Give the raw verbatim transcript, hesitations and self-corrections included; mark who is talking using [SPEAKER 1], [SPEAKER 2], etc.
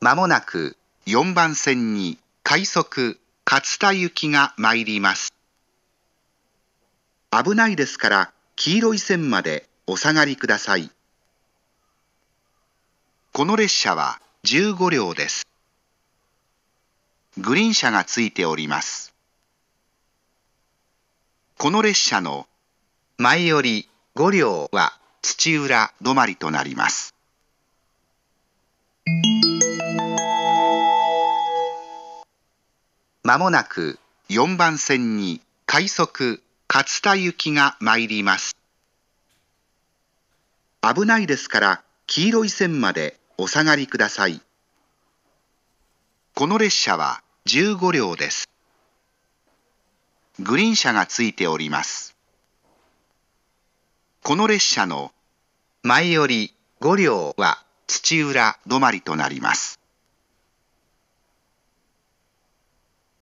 [SPEAKER 1] まもなくよんばん線に快速勝田行きが参ります。危ないですから黄色い線までお下がりください。この列車はじゅうごりょうです。グリーン車がついております。この列車の前よりごりょうは土浦止まりとなります。まもなくよんばん線に快速勝田行きが参ります。危ないですから黄色い線までお下がりください。この列車はじゅうごりょうです。グリーン車がついております。この列車の前よりごりょうは土浦止まりとなります。